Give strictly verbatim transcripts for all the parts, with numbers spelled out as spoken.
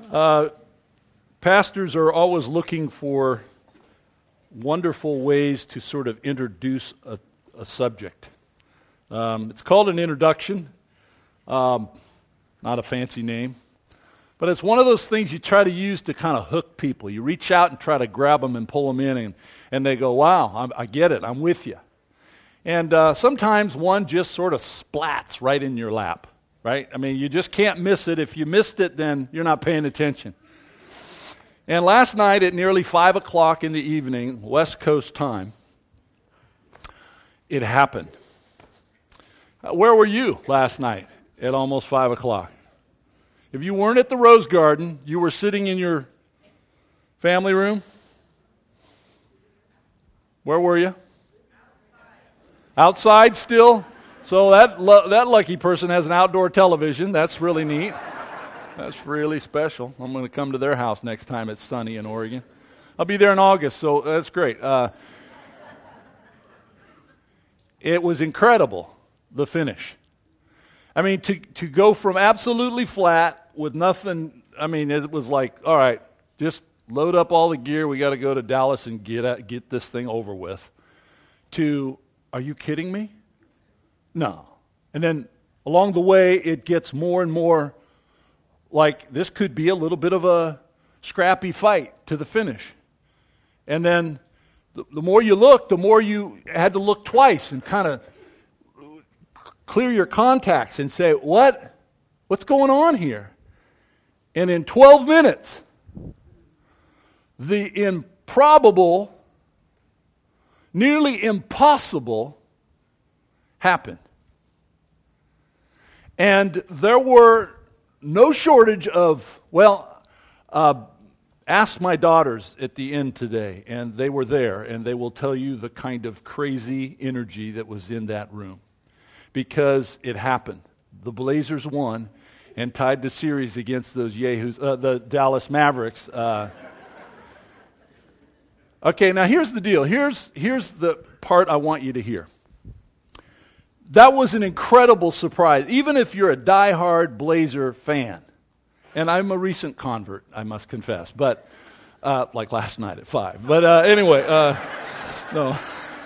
Uh, pastors are always looking for wonderful ways to sort of introduce a, a subject. Um, it's called an introduction, um, not a fancy name, but it's one of those things you try to use to kind of hook people. You reach out and try to grab them and pull them in, and, and they go, wow, I'm, I get it, I'm with you. And uh, sometimes one just sort of splats right in your lap, right? I mean, you just can't miss it. If you missed it, then you're not paying attention. And last night at nearly five o'clock in the evening, West Coast time, it happened. Uh, where were you last night at almost five o'clock? If you weren't at the Rose Garden, you were sitting in your family room? Where were you? Outside still? So that lu- that lucky person has an outdoor television. That's really neat. That's really special. I'm going to come to their house next time it's sunny in Oregon. I'll be there in August, so that's great. Uh, it was incredible, the finish. I mean, to, to go from absolutely flat with nothing, I mean, it was like, all right, just load up all the gear. We got to go to Dallas and get at, get this thing over with. To, are you kidding me? No. And then along the way, it gets more and more like this could be a little bit of a scrappy fight to the finish. And then the, the more you look, the more you had to look twice and kind of clear your contacts and say, what? What's going on here? And in twelve minutes, the improbable, nearly impossible happened. And there were no shortage of, well, uh, ask my daughters at the end today, and they were there, and they will tell you the kind of crazy energy that was in that room. Because it happened. The Blazers won and tied the series against those yahoos, uh, the Dallas Mavericks. Uh, okay, now here's the deal. Here's, here's the part I want you to hear. That was an incredible surprise, even if you're a diehard Blazer fan. And I'm a recent convert, I must confess, but uh, like last night at five. But uh, anyway, uh, no.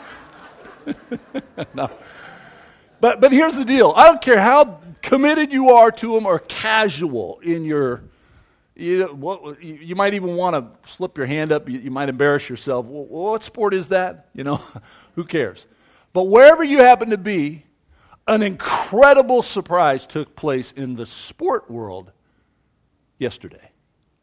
no. But but here's the deal. I don't care how committed you are to them or casual in your, you, what, you, you might even want to slip your hand up. You, you might embarrass yourself. Well, what sport is that? You know, who cares? But wherever you happen to be, an incredible surprise took place in the sport world yesterday.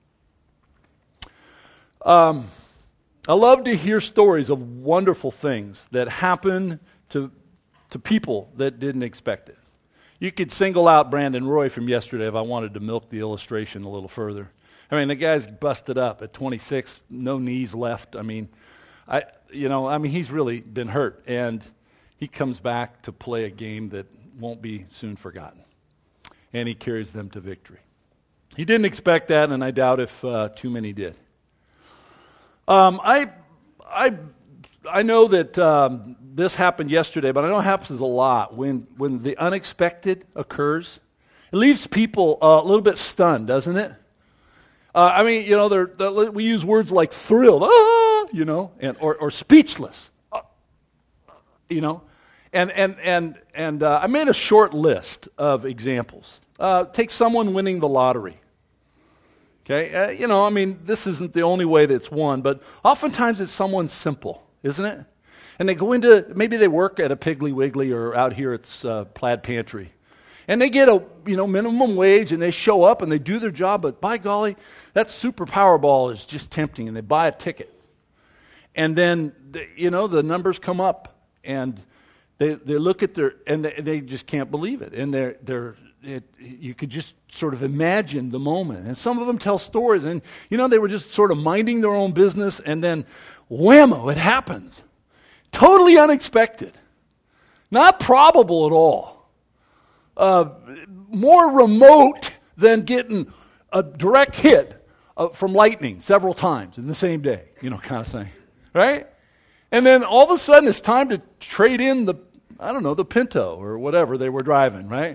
Um, I love to hear stories of wonderful things that happen to to people that didn't expect it. You could single out Brandon Roy from yesterday if I wanted to milk the illustration a little further. I mean, the guy's busted up at twenty-six, no knees left. I mean, I you know, I mean, he's really been hurt, and he comes back to play a game that won't be soon forgotten, and he carries them to victory. He didn't expect that, and I doubt if uh, too many did. Um, I, I, I know that um, this happened yesterday, but I know it happens a lot when when the unexpected occurs. It leaves people uh, a little bit stunned, doesn't it? Uh, I mean, you know, they're, they're, we use words like thrilled, ah, you know, and or, or speechless, uh, you know, and and and and uh, I made a short list of examples. Uh, take someone winning the lottery. Okay, uh, you know, I mean, this isn't the only way that it's won, but oftentimes it's someone simple, isn't it? And they go into, maybe they work at a Piggly Wiggly or out here at uh, Plaid Pantry. And they get a, you know, minimum wage and they show up and they do their job, but by golly, that Super Powerball is just tempting, and they buy a ticket. And then, you know, the numbers come up and they they look at their, and they, they just can't believe it. And they're, they're it, you could just sort of imagine the moment. And some of them tell stories, and, you know, they were just sort of minding their own business, and then whammo, it happens. Totally unexpected. Not probable at all. Uh, more remote than getting a direct hit uh, from lightning several times in the same day, you know, kind of thing. Right? And then all of a sudden it's time to trade in the, I don't know, the Pinto or whatever they were driving, right?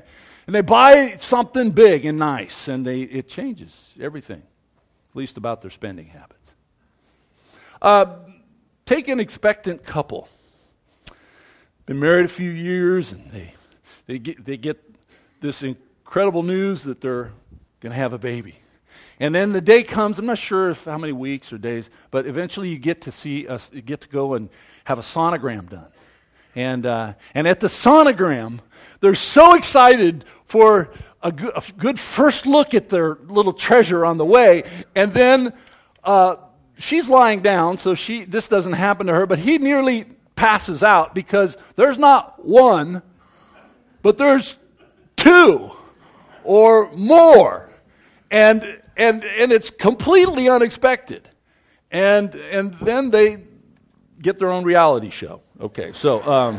And they buy something big and nice, and they it changes everything, at least about their spending habits. Uh, take an expectant couple. Been married a few years, and they they get they get this incredible news that they're going to have a baby. And then the day comes, I'm not sure if how many weeks or days, but eventually you get to see us, you get to go and have a sonogram done. And uh, and at the sonogram, they're so excited for a good, a good first look at their little treasure on the way. And then uh, she's lying down, so she this doesn't happen to her, but he nearly passes out because there's not one, but there's two or more. And and and it's completely unexpected. And and then they get their own reality show. Okay, so um,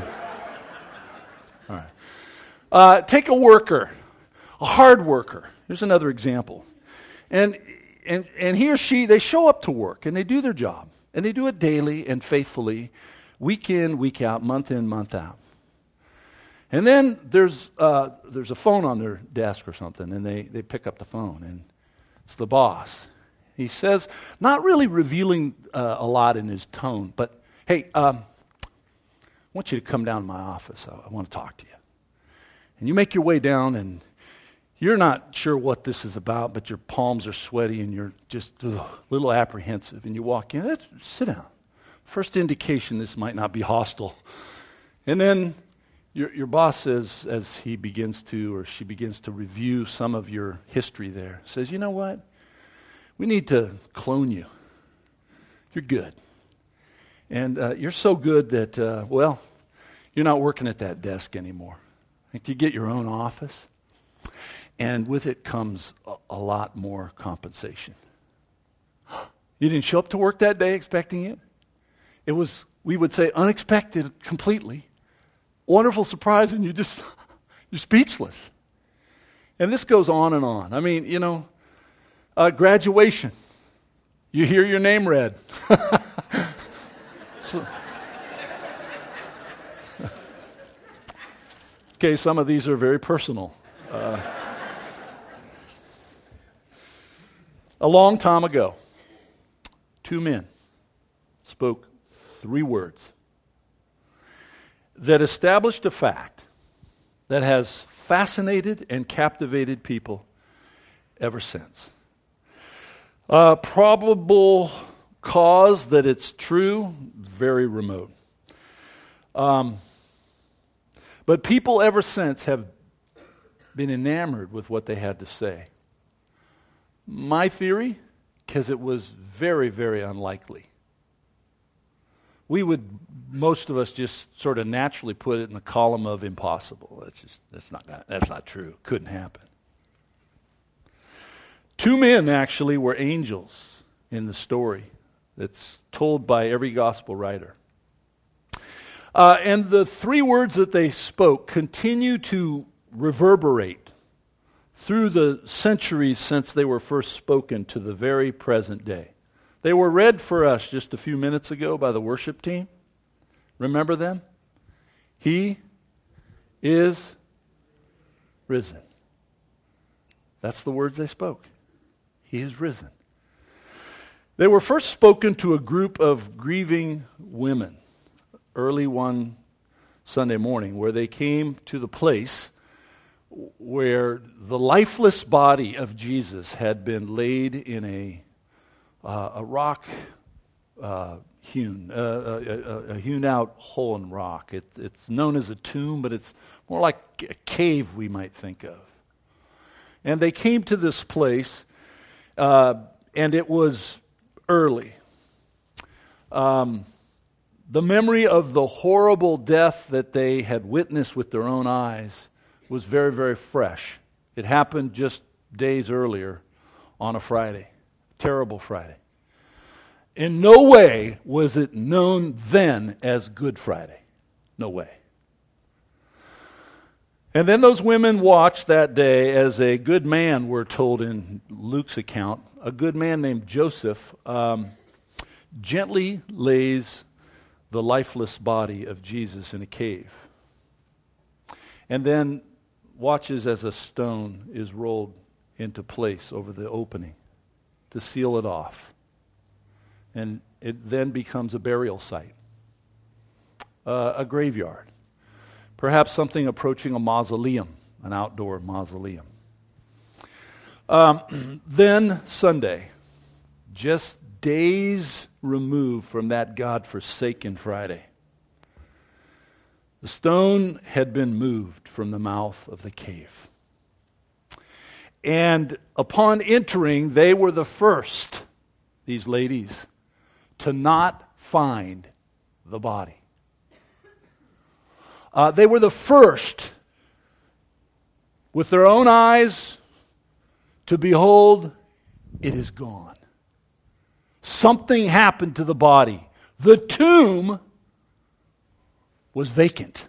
all right. Uh, take a worker, a hard worker. Here's another example. And and and he or she, they show up to work and they do their job. And they do it daily and faithfully, week in, week out, month in, month out. And then there's uh, there's a phone on their desk or something, and they, they pick up the phone, and it's the boss. He says, not really revealing uh, a lot in his tone, but, hey, um, I want you to come down to my office. I, I want to talk to you. And you make your way down, and you're not sure what this is about, but your palms are sweaty, and you're just ugh, a little apprehensive. And you walk in, Let's, sit down. First indication this might not be hostile. And then Your, your boss says, as he begins to, or she begins to review some of your history there, says, you know what? We need to clone you. You're good. And uh, you're so good that, uh, well, you're not working at that desk anymore. Like you get your own office, and with it comes a, a lot more compensation. You didn't show up to work that day expecting it? It was, we would say, unexpected completely. Wonderful surprise, and you just, you're speechless. And this goes on and on. I mean, you know, uh, graduation. You hear your name read. so, okay, some of these are very personal. Uh, a long time ago, two men spoke three words that established a fact that has fascinated and captivated people ever since. Uh, probable cause that it's true, very remote. Um, but people ever since have been enamored with what they had to say. My theory, because it was very, very unlikely. We would, most of us, just sort of naturally put it in the column of impossible. That's just that's not that's not true. Couldn't happen. Two men actually were angels in the story that's told by every gospel writer. Uh, and the three words that they spoke continue to reverberate through the centuries since they were first spoken to the very present day. They were read for us just a few minutes ago by the worship team. Remember them? He is risen. That's the words they spoke. He is risen. They were first spoken to a group of grieving women early one Sunday morning, where they came to the place where the lifeless body of Jesus had been laid in a uh, a rock uh, hewn, uh, a, a, a hewn out hole in rock. It, it's known as a tomb, but it's more like a cave we might think of. And they came to this place, uh, and it was early. Um, the memory of the horrible death that they had witnessed with their own eyes was very, very fresh. It happened just days earlier on a Friday, terrible Friday. In no way was it known then as Good Friday. No way. And then those women watched that day as a good man, we're told in Luke's account, a good man named Joseph, um, gently lays the lifeless body of Jesus in a cave. And then watches as a stone is rolled into place over the opening to seal it off. And it then becomes a burial site, uh, a graveyard, perhaps something approaching a mausoleum, an outdoor mausoleum. Um, then Sunday, just days removed from that God-forsaken Friday, the stone had been moved from the mouth of the cave. And upon entering, they were the first, these ladies, to not find the body. Uh, they were the first, with their own eyes, to behold, it is gone. Something happened to the body. The tomb was vacant.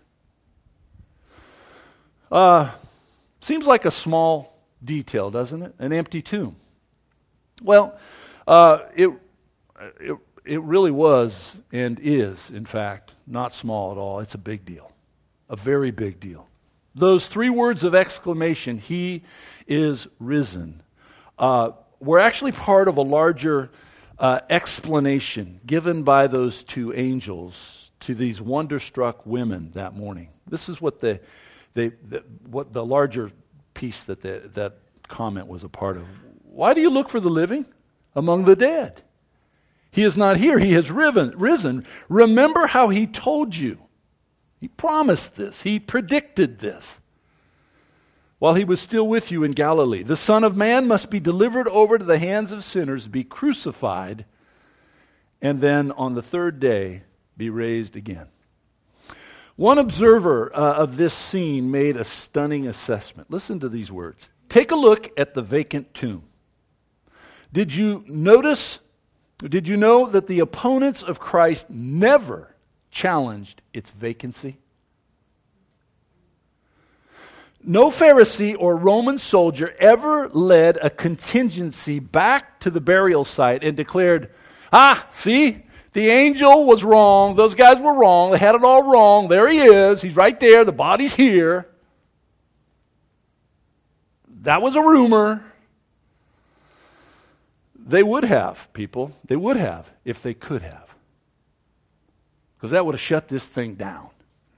Uh, seems like a small detail, doesn't it? An empty tomb. Well, uh, it, it it really was and is, in fact, not small at all. It's a big deal, a very big deal. Those three words of exclamation, "He is risen," uh, were actually part of a larger uh, explanation given by those two angels to these wonderstruck women that morning. This is what the, they, the what the larger piece that the, that comment was a part of. Why do you look for the living among the dead? He is not here. He has risen. risen. Remember how he told you. He promised this. He predicted this while he was still with you in Galilee. The Son of Man must be delivered over to the hands of sinners, be crucified, and then on the third day be raised again. One observer uh, of this scene made a stunning assessment. Listen to these words. Take a look at the vacant tomb. Did you notice, did you know that the opponents of Christ never challenged its vacancy? No Pharisee or Roman soldier ever led a contingency back to the burial site and declared, ah, see, the angel was wrong. Those guys were wrong. They had it all wrong. There he is. He's right there. The body's here. That was a rumor. They would have, people. They would have if they could have. Because that would have shut this thing down.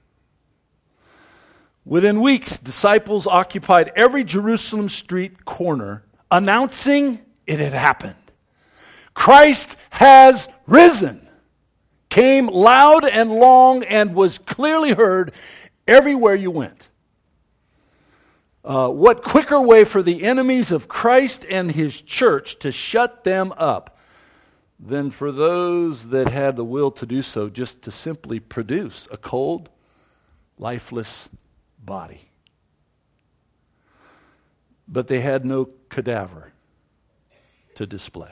Within weeks, disciples occupied every Jerusalem street corner, announcing it had happened. Christ has risen. Came loud and long and was clearly heard everywhere you went. Uh, what quicker way for the enemies of Christ and his church to shut them up than for those that had the will to do so just to simply produce a cold, lifeless body. But they had no cadaver to display.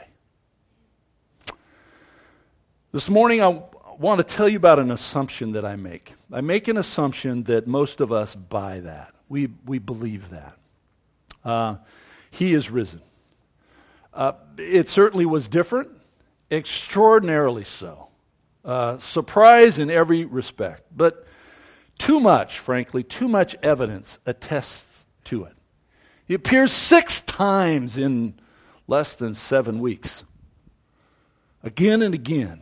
This morning I want to tell you about an assumption that I make. I make an assumption that most of us buy that. We we believe that. Uh, he is risen. Uh, it certainly was different, extraordinarily so. Uh, surprise in every respect. But too much, frankly, too much evidence attests to it. He appears six times in less than seven weeks. Again and again.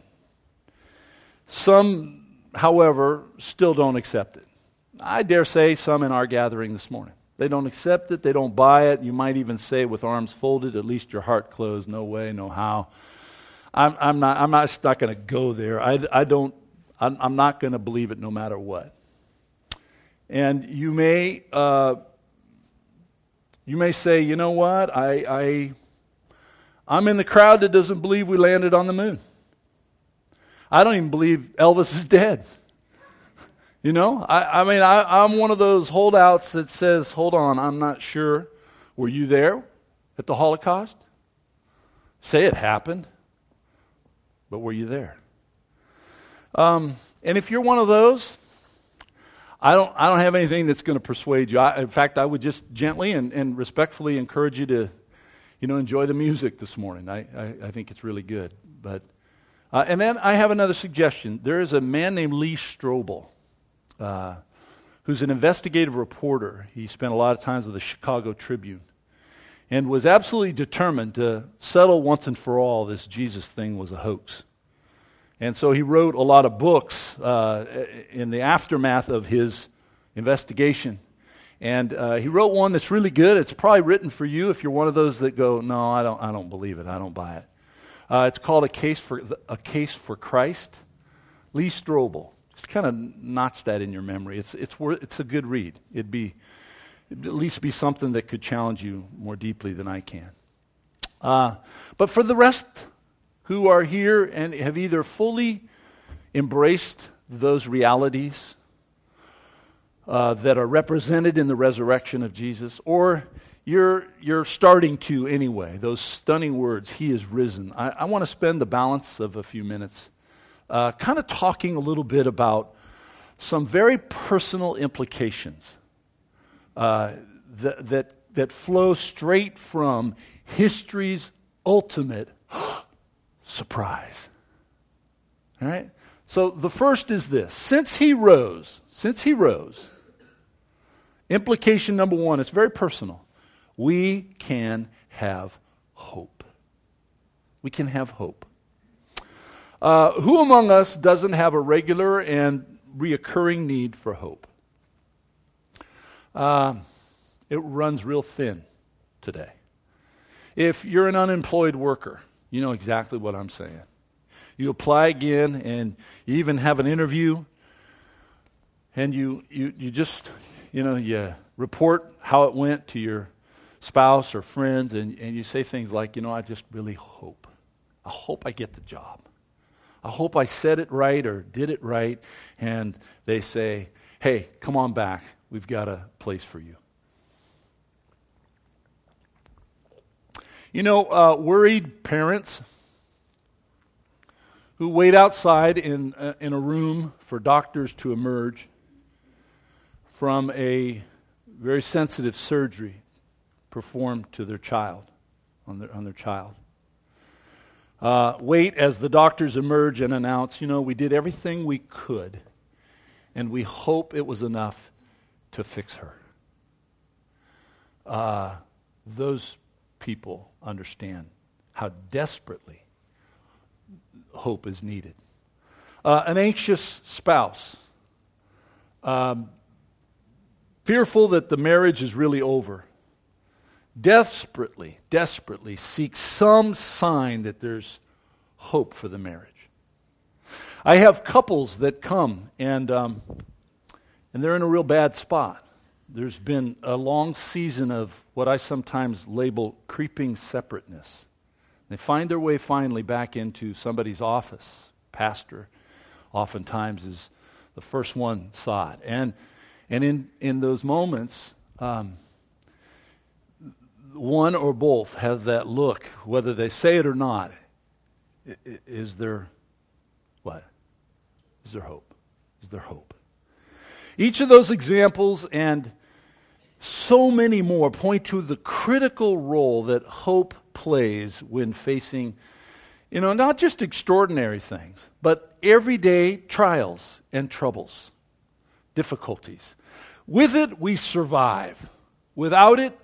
Some, however, still don't accept it. I dare say some in our gathering this morning. They don't accept it. They don't buy it. You might even say with arms folded, at least your heart closed. No way, no how. I'm, I'm not. I'm not, not going to go there. I, I don't. I'm, I'm not going to believe it, no matter what. And you may. Uh, you may say, you know what? I. I I'm in the crowd that doesn't believe we landed on the moon. I don't even believe Elvis is dead. You know, I, I mean, I, I'm one of those holdouts that says, hold on, I'm not sure. Were you there at the Holocaust? Say it happened, but were you there? Um, and if you're one of those, I don't I don't have anything that's going to persuade you. I, in fact, I would just gently and, and respectfully encourage you to, you know, enjoy the music this morning. I, I, I think it's really good. But uh, and then I have another suggestion. There is a man named Lee Strobel, Uh, who's an investigative reporter. He spent a lot of times with the Chicago Tribune and was absolutely determined to settle once and for all this Jesus thing was a hoax. And so he wrote a lot of books uh, in the aftermath of his investigation. And uh, he wrote one that's really good. It's probably written for you if you're one of those that go, no, I don't, I don't believe it. I don't buy it. Uh, it's called A Case for A Case for Christ. Lee Strobel. Just kind of notch that in your memory. It's it's worth, it's a good read. It'd be it'd at least be something that could challenge you more deeply than I can. Uh, but for the rest who are here and have either fully embraced those realities uh, that are represented in the resurrection of Jesus, or you're you're starting to anyway, those stunning words, He is risen. I, I want to spend the balance of a few minutes uh, kind of talking a little bit about some very personal implications uh, that, that, that flow straight from history's ultimate surprise. All right? So the first is this. Since He rose, since He rose, implication number one, it's very personal. We can have hope. We can have hope. Uh, who among us doesn't have a regular and reoccurring need for hope? Uh, it runs real thin today. If you're an unemployed worker, you know exactly what I'm saying. You apply again, and you even have an interview, and you you you just, you know, you report how it went to your spouse or friends, and, and you say things like, you know, I just really hope. I hope I get the job. I hope I said it right or did it right. And they say, hey, come on back. We've got a place for you. You know, uh, worried parents who wait outside in, uh, in a room for doctors to emerge from a very sensitive surgery performed to their child, on their, on their child. Uh, wait as the doctors emerge and announce, you know, we did everything we could, and we hope it was enough to fix her. Uh, those people understand how desperately hope is needed. Uh, an anxious spouse, um, fearful that the marriage is really over, desperately, desperately seek some sign that there's hope for the marriage. I have couples that come and um, and they're in a real bad spot. There's been a long season of what I sometimes label creeping separateness. They find their way finally back into somebody's office. Pastor oftentimes is the first one sought. And and in, in those moments, um, one or both have that look, whether they say it or not. Is there what? Is there hope? Is there hope? Each of those examples and so many more point to the critical role that hope plays when facing, you know, not just extraordinary things, but everyday trials and troubles, difficulties. With it, we survive. Without it,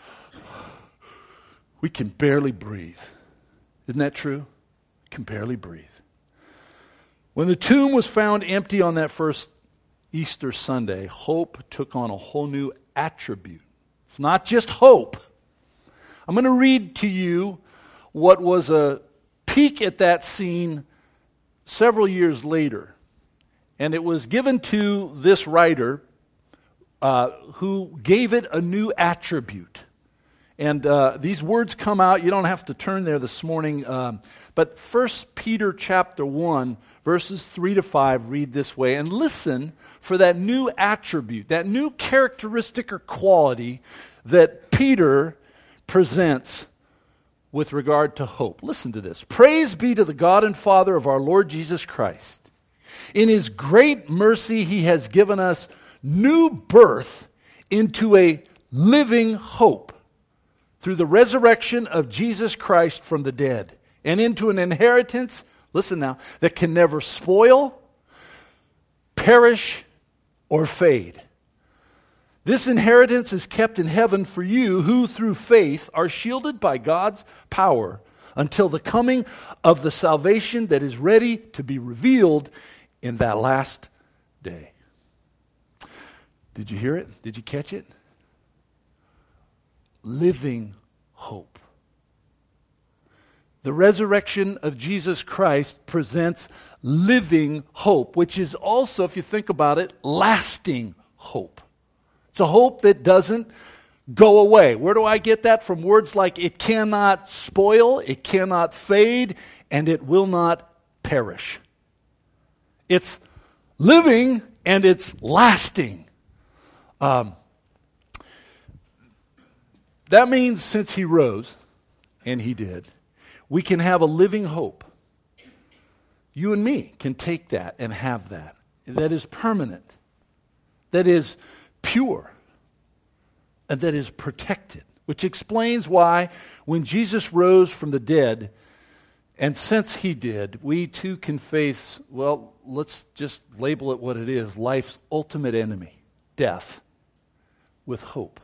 we can barely breathe. Isn't that true? Can barely breathe. When the tomb was found empty on that first Easter Sunday, hope took on a whole new attribute. It's not just hope. I'm going to read to you what was a peek at that scene several years later. And it was given to this writer uh, who gave it a new attribute. And uh, these words come out. You don't have to turn there this morning. Um, but First Peter chapter one, verses three to five read this way. And listen for that new attribute, that new characteristic or quality that Peter presents with regard to hope. Listen to this. Praise be to the God and Father of our Lord Jesus Christ. In His great mercy, He has given us new birth into a living hope through the resurrection of Jesus Christ from the dead, and into an inheritance, listen now, that can never spoil, perish, or fade. This inheritance is kept in heaven for you, who through faith are shielded by God's power until the coming of the salvation that is ready to be revealed in that last day. Did you hear it? Did you catch it? Living hope. The resurrection of Jesus Christ presents living hope, which is also, if you think about it, lasting hope. It's a hope that doesn't go away. Where do I get that? From words like it cannot spoil, it cannot fade, and it will not perish. It's living and it's lasting. Um, that means since he rose, and he did, we can have a living hope. You and me can take that and have that. That is permanent. That is pure. And that is protected. Which explains why when Jesus rose from the dead, and since he did, we too can face, well, let's just label it what it is, life's ultimate enemy, death, with hope.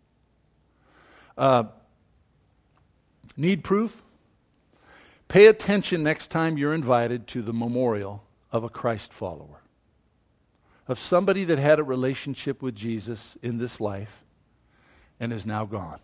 Uh, need proof? Pay attention next time you're invited to the memorial of a Christ follower, of somebody that had a relationship with Jesus in this life and is now gone.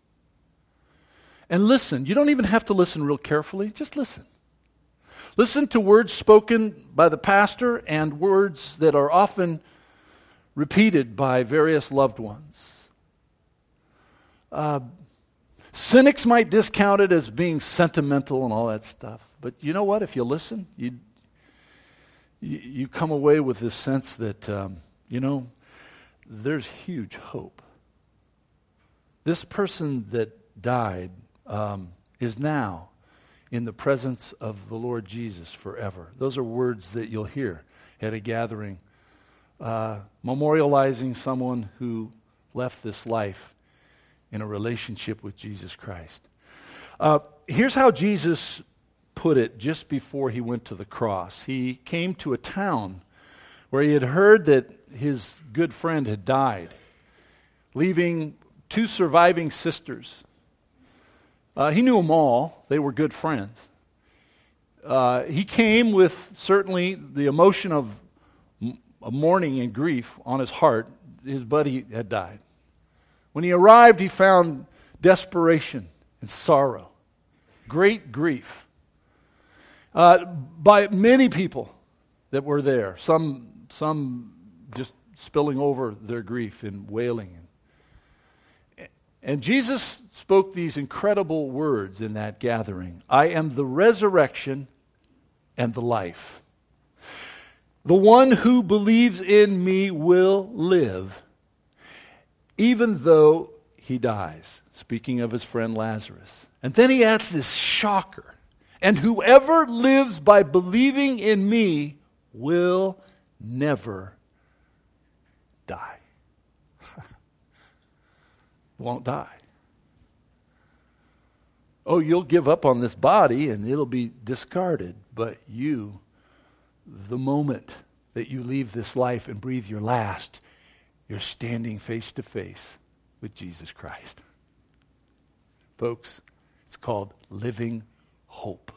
And listen, you don't even have to listen real carefully, just listen. Listen to words spoken by the pastor and words that are often repeated by various loved ones. Uh, Cynics might discount it as being sentimental and all that stuff. But you know what? If you listen, you you, you come away with this sense that, um, you know, there's huge hope. This person that died um, is now in the presence of the Lord Jesus forever. Those are words that you'll hear at a gathering, uh, memorializing someone who left this life in a relationship with Jesus Christ. Uh, here's how Jesus put it just before he went to the cross. He came to a town where he had heard that his good friend had died, leaving two surviving sisters. Uh, he knew them all. They were good friends. Uh, he came with certainly the emotion of m- mourning and grief on his heart. His buddy had died. When he arrived, he found desperation and sorrow, great grief uh, by many people that were there, some, some just spilling over their grief and wailing. And Jesus spoke these incredible words in that gathering. I am the resurrection and the life. The one who believes in me will live, even though he dies, speaking of his friend Lazarus. And then he adds this shocker. And whoever lives by believing in me will never die. Won't die. Oh, you'll give up on this body and it'll be discarded, but you, the moment that you leave this life and breathe your last, you're standing face to face with Jesus Christ. Folks, it's called living hope.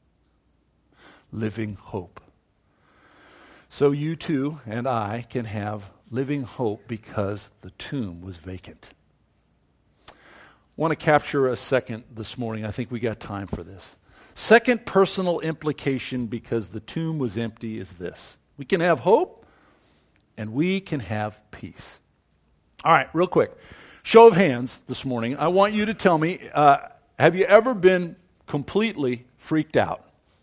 Living hope. So you too and I can have living hope because the tomb was vacant. I want to capture a second this morning. I think we got time for this. Second personal implication because the tomb was empty is this. We can have hope and we can have peace. All right, real quick. Show of hands this morning. I want you to tell me, uh, have you ever been completely freaked out?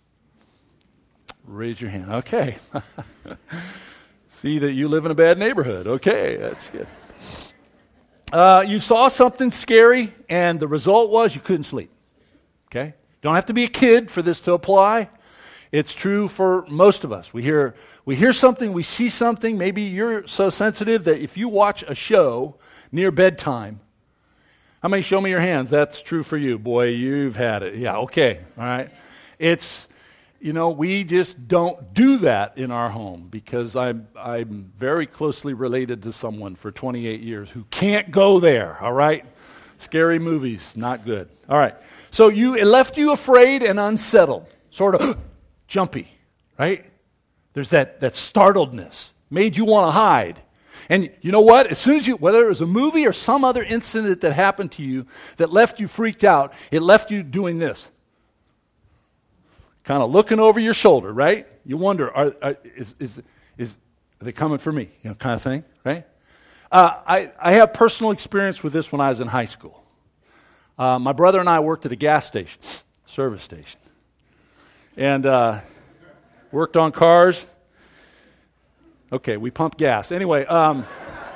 Raise your hand. Okay. See that you live in a bad neighborhood. Okay, that's good. Uh, you saw something scary, and the result was you couldn't sleep. Okay? Don't have to be a kid for this to apply. It's true for most of us. We hear we hear something, we see something. Maybe you're so sensitive that if you watch a show near bedtime, how many show me your hands? That's true for you. Boy, you've had it. Yeah, okay. All right. It's you know, we just don't do that in our home because I'm, I'm very closely related to someone for twenty-eight years who can't go there, all right? Scary movies, not good. All right, so you, it left you afraid and unsettled, sort of jumpy, right? There's that, that startledness, made you want to hide. And you know what? As soon as you, whether it was a movie or some other incident that happened to you that left you freaked out, it left you doing this. Kind of looking over your shoulder, right? You wonder, are, are, is, is, is, are they coming for me? You know, kind of thing, right? Uh, I, I have personal experience with this when I was in high school. Uh, my brother and I worked at a gas station, service station, and uh, worked on cars. Okay, we pumped gas. Anyway, um,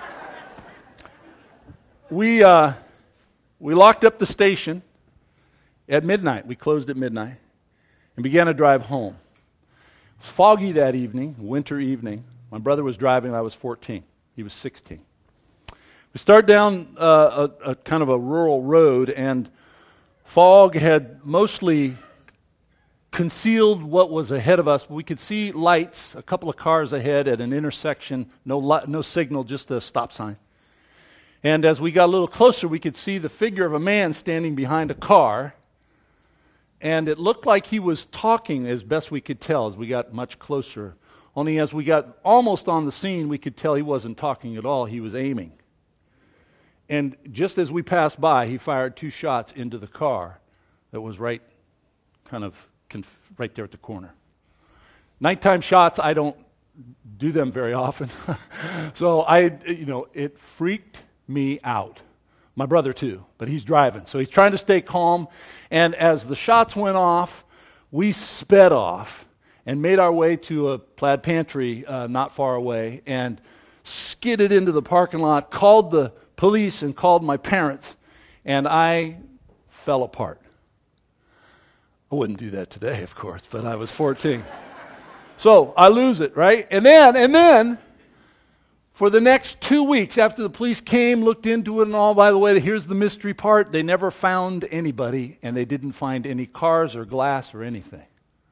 we uh, we locked up the station at midnight. We closed at midnight and began to drive home. It was foggy that evening, winter evening. My brother was driving, I was fourteen. He was sixteen. We started down uh, a, a kind of a rural road, and fog had mostly concealed what was ahead of us. But we could see lights, a couple of cars ahead at an intersection, no li- no signal, just a stop sign. And as we got a little closer, we could see the figure of a man standing behind a car, and it looked like he was talking as best we could tell as we got much closer. Only as we got almost on the scene, we could tell he wasn't talking at all, he was aiming. And just as we passed by, he fired two shots into the car that was right kind of conf- right there at the corner. Nighttime shots, I don't do them very often. So I, you know, it freaked me out. My brother too, but he's driving. So he's trying to stay calm. And as the shots went off, we sped off and made our way to a plaid pantry uh, not far away and skidded into the parking lot, called the police and called my parents, and I fell apart. I wouldn't do that today, of course, but I was fourteen. So I lose it, right? And then, and then, for the next two weeks after the police came, looked into it and all, by the way, here's the mystery part, they never found anybody, and they didn't find any cars or glass or anything.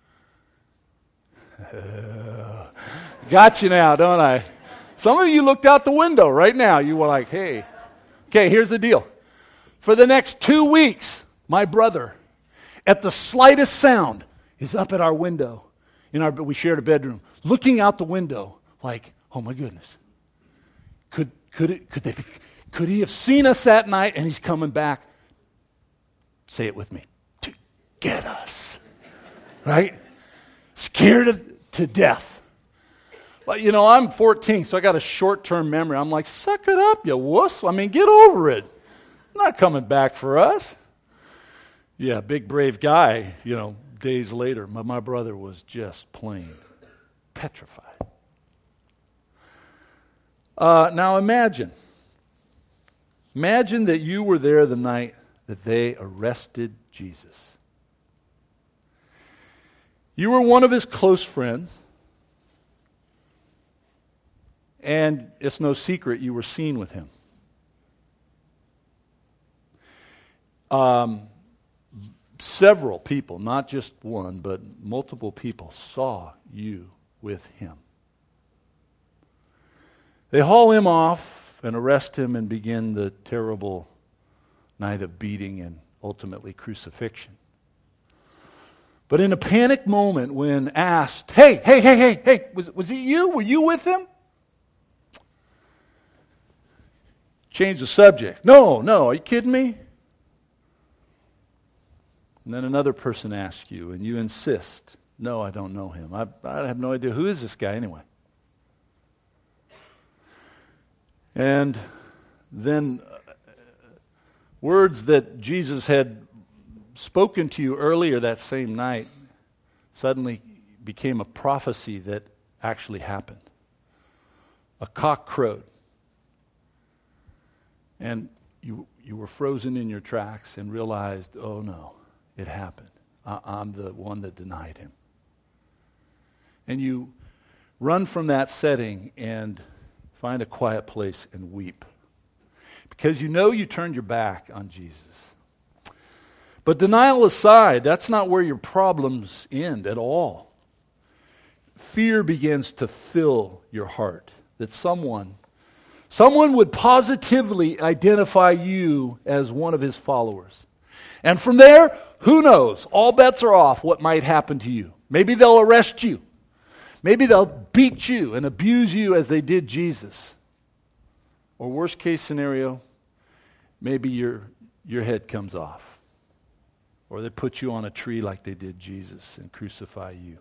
Got you now, don't I? Some of you looked out the window right now. You were like, hey. Okay, here's the deal. For the next two weeks, my brother, at the slightest sound, is up at our window. In our, we shared a bedroom, looking out the window like, oh my goodness. Could, could, it, could, they be, could he have seen us that night and he's coming back? Say it with me. To get us. Right? Scared to, to death. But, you know, I'm fourteen, so I got a short-term memory. I'm like, suck it up, you wuss. I mean, get over it. Not coming back for us. Yeah, big, brave guy, you know, days later. My, my brother was just plain petrified. Uh, now imagine. Imagine that you were there the night that they arrested Jesus. You were one of his close friends. And it's no secret you were seen with him. Um, several people, not just one, but multiple people saw you with him. They haul him off and arrest him and begin the terrible night of beating and ultimately crucifixion. But in a panic moment when asked, hey, hey, hey, hey, hey, was, was it you? Were you with him? Change the subject. No, no, are you kidding me? And then another person asks you, and you insist, no, I don't know him. I, I have no idea. Who is this guy anyway? And then uh, words that Jesus had spoken to you earlier that same night suddenly became a prophecy that actually happened. A cock crowed. And you you were frozen in your tracks and realized, oh no, it happened. I, I'm the one that denied him. And you run from that setting and find a quiet place and weep. Because you know you turned your back on Jesus. But denial aside, that's not where your problems end at all. Fear begins to fill your heart that someone, someone would positively identify you as one of his followers. And from there, who knows? All bets are off what might happen to you. Maybe they'll arrest you. Maybe they'll beat you and abuse you as they did Jesus. Or worst case scenario, maybe your, your head comes off. Or they put you on a tree like they did Jesus and crucify you.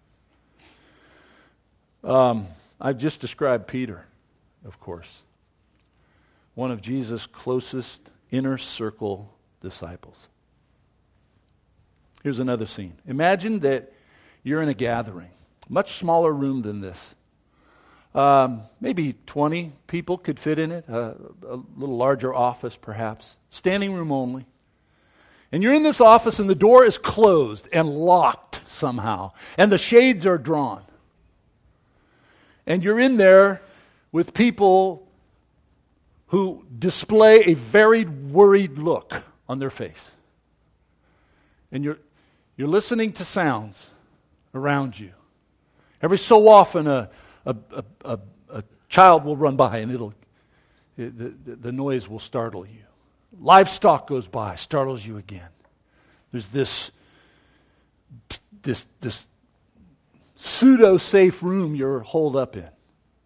Um, I've just described Peter, of course. One of Jesus' closest inner circle disciples. Here's another scene. Imagine that you're in a gathering, much smaller room than this. Um, maybe twenty people could fit in it, uh, a little larger office perhaps, standing room only. And you're in this office and the door is closed and locked somehow, and the shades are drawn. And you're in there with people who display a very worried look on their face. And you're you're listening to sounds around you. Every so often a a, a, a, a child will run by and it'll it, the, the noise will startle you. Livestock goes by, startles you again. There's this this this pseudo-safe room you're holed up in.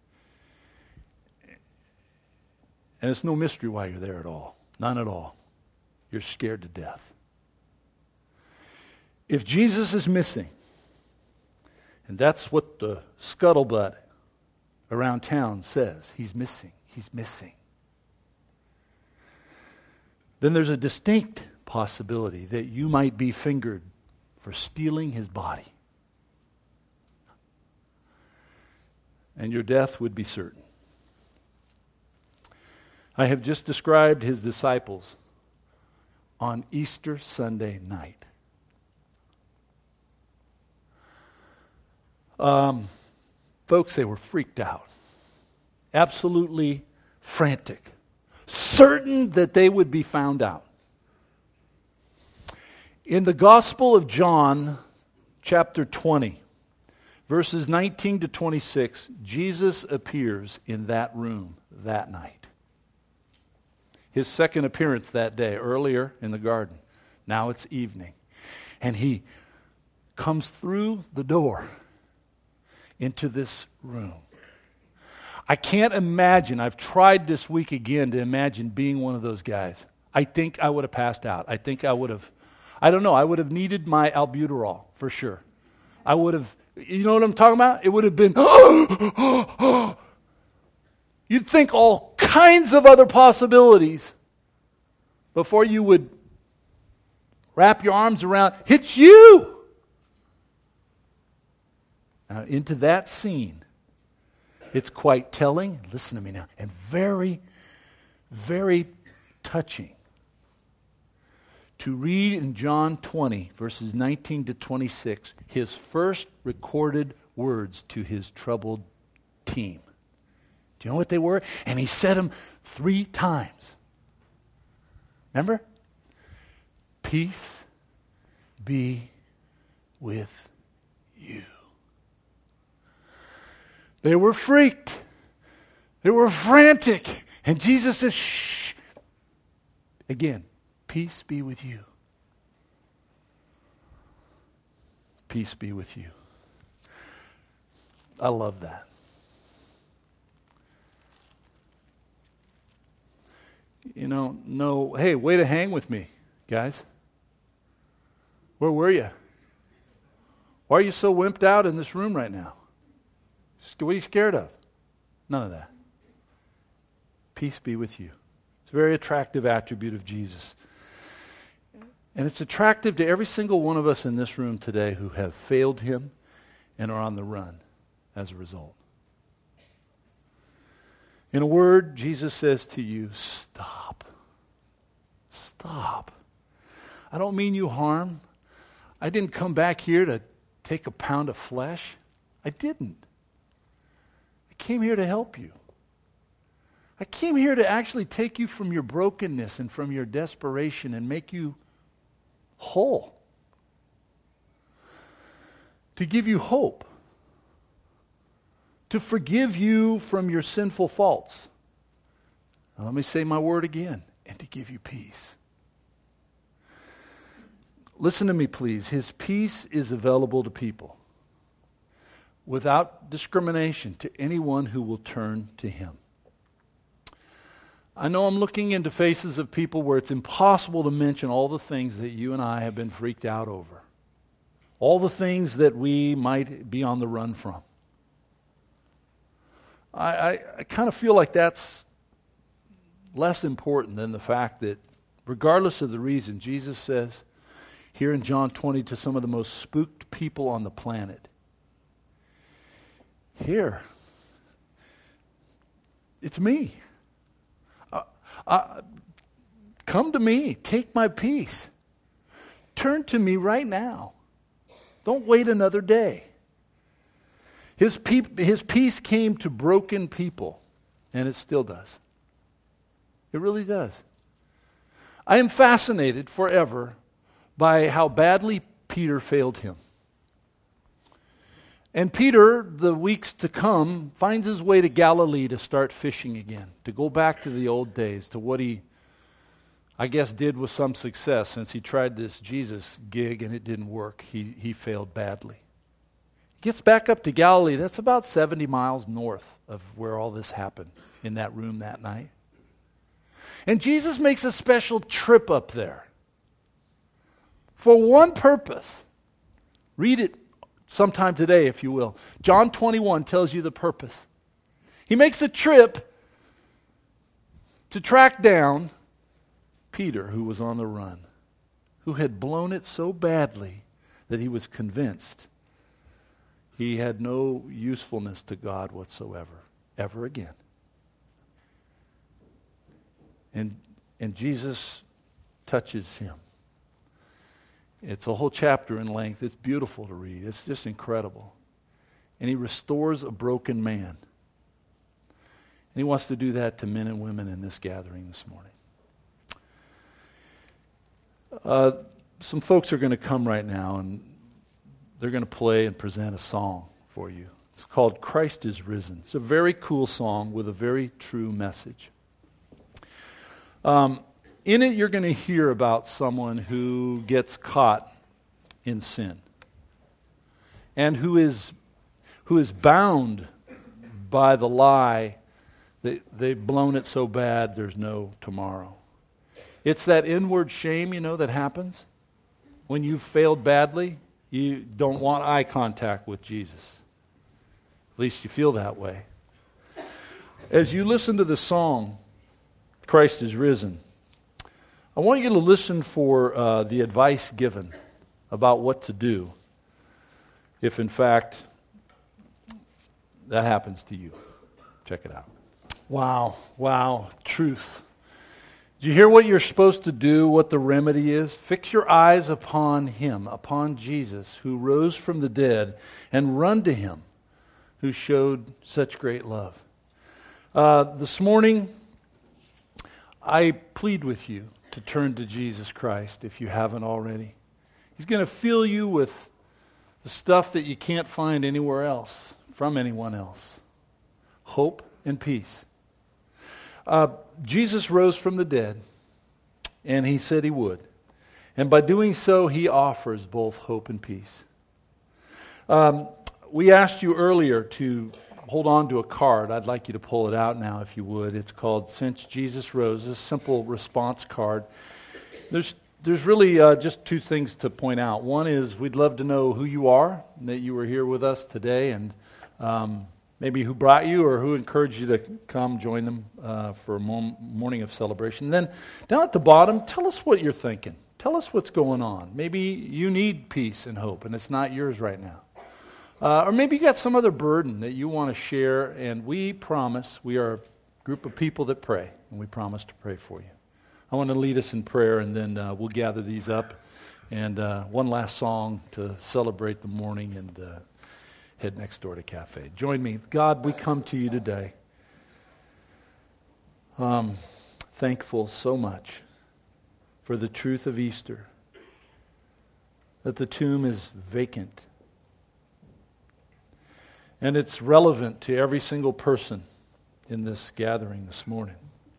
And it's no mystery why you're there at all. None at all. You're scared to death. If Jesus is missing, and that's what the scuttlebutt around town says, he's missing, he's missing, then there's a distinct possibility that you might be fingered for stealing his body. And your death would be certain. I have just described his disciples on Easter Sunday night. Um, folks, they were freaked out. Absolutely frantic. Certain that they would be found out. In the Gospel of John, chapter twenty, verses nineteen to twenty-six, Jesus appears in that room that night. His second appearance that day, earlier in the garden. Now it's evening. And he comes through the door into this room. I can't imagine, I've tried this week again to imagine being one of those guys. I think I would have passed out. I think I would have, I don't know, I would have needed my albuterol for sure. I would have, you know what I'm talking about? It would have been, you'd think all kinds of other possibilities before you would wrap your arms around, it's you! Now, into that scene, it's quite telling, listen to me now, and very, very touching to read in John twenty, verses nineteen to twenty-six, his first recorded words to his troubled team. Do you know what they were? And he said them three times. Remember? Peace be with you. They were freaked. They were frantic. And Jesus says, shh. Again, peace be with you. Peace be with you. I love that. You know, no, hey, way to hang with me, guys. Where were you? Why are you so wimped out in this room right now? What are you scared of? None of that. Peace be with you. It's a very attractive attribute of Jesus. And it's attractive to every single one of us in this room today who have failed him and are on the run as a result. In a word, Jesus says to you, stop. Stop. I don't mean you harm. I didn't come back here to take a pound of flesh. I didn't. I came here to help you. I came here to actually take you from your brokenness and from your desperation and make you whole, to give you hope, to forgive you from your sinful faults. Now, let me say my word again, and to give you peace. Listen to me, please. His peace is available to people without discrimination to anyone who will turn to him. I know I'm looking into faces of people where it's impossible to mention all the things that you and I have been freaked out over, all the things that we might be on the run from. I, I, I kind of feel like that's less important than the fact that regardless of the reason, Jesus says here in John twenty to some of the most spooked people on the planet, here, it's me. Uh, uh, come to me. Take my peace. Turn to me right now. Don't wait another day. His, pe- his peace came to broken people, and it still does. It really does. I am fascinated forever by how badly Peter failed him. And Peter, the weeks to come, finds his way to Galilee to start fishing again, to go back to the old days, to what he, I guess, did with some success since he tried this Jesus gig and it didn't work. He, he failed badly. He gets back up to Galilee. That's about seventy miles north of where all this happened in that room that night. And Jesus makes a special trip up there for one purpose. Read it sometime today, if you will. John twenty-one tells you the purpose. He makes a trip to track down Peter, who was on the run, who had blown it so badly that he was convinced he had no usefulness to God whatsoever, ever again. And, and Jesus touches him. It's a whole chapter in length. It's beautiful to read. It's just incredible. And he restores a broken man. And he wants to do that to men and women in this gathering this morning. Uh, some folks are going to come right now, and they're going to play and present a song for you. It's called Christ is Risen. It's a very cool song with a very true message. Um, in it, you're going to hear about someone who gets caught in sin and who is who is bound by the lie that they've blown it so bad there's no tomorrow. It's that inward shame, you know, that happens when you've failed badly. You don't want eye contact with Jesus. At least you feel that way. As you listen to the song, Christ is Risen, I want you to listen for uh, the advice given about what to do if, in fact, that happens to you. Check it out. Wow, wow, truth. Do you hear what you're supposed to do, what the remedy is? Fix your eyes upon Him, upon Jesus, who rose from the dead, and run to Him, who showed such great love. Uh, this morning, I plead with you to turn to Jesus Christ if you haven't already. He's going to fill you with the stuff that you can't find anywhere else, from anyone else. Hope and peace. Uh, Jesus rose from the dead, and He said He would. And by doing so, He offers both hope and peace. Um, we asked you earlier to hold on to a card. I'd like you to pull it out now, if you would. It's called Since Jesus Rose, a simple response card. There's there's really uh, just two things to point out. One is we'd love to know who you are, and that you were here with us today, and um, maybe who brought you or who encouraged you to come join them uh, for a mom- morning of celebration. And then down at the bottom, tell us what you're thinking. Tell us what's going on. Maybe you need peace and hope, and it's not yours right now. Uh, or maybe you got some other burden that you want to share, and we promise, we are a group of people that pray, and we promise to pray for you. I want to lead us in prayer, and then uh, we'll gather these up, and uh, one last song to celebrate the morning, and uh, head next door to Cafe. Join me. God, we come to you today, um, thankful so much for the truth of Easter, that the tomb is vacant. And it's relevant to every single person in this gathering this morning.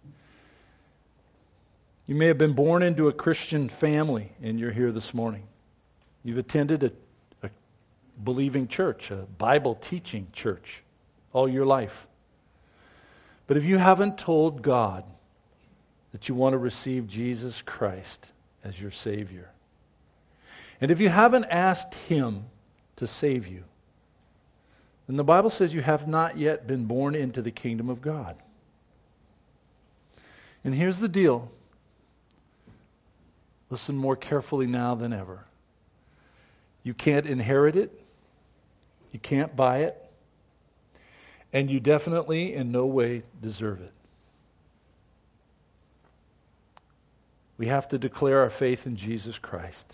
You may have been born into a Christian family and you're here this morning. You've attended a, a believing church, a Bible teaching church all your life. But if you haven't told God that you want to receive Jesus Christ as your Savior, and if you haven't asked Him to save you, then the Bible says you have not yet been born into the kingdom of God. And here's the deal. Listen more carefully now than ever. You can't inherit it. You can't buy it. And you definitely in no way deserve it. We have to declare our faith in Jesus Christ.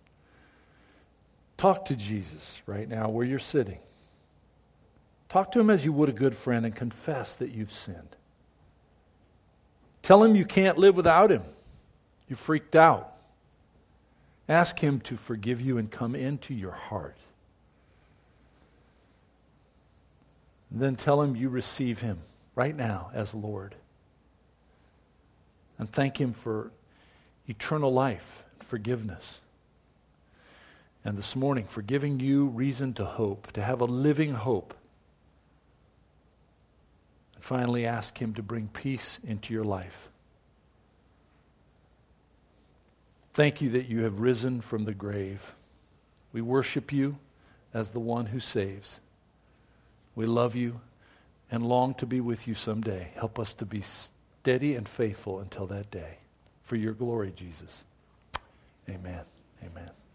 Talk to Jesus right now where you're sitting. Talk to Him as you would a good friend and confess that you've sinned. Tell Him you can't live without Him. You freaked out. Ask Him to forgive you and come into your heart. Then tell Him you receive Him right now as Lord. And thank Him for eternal life and forgiveness. And this morning for giving you reason to hope, to have a living hope. And finally ask Him to bring peace into your life. Thank you that you have risen from the grave. We worship you as the one who saves. We love you and long to be with you someday. Help us to be steady and faithful until that day. For your glory, Jesus. Amen. Amen.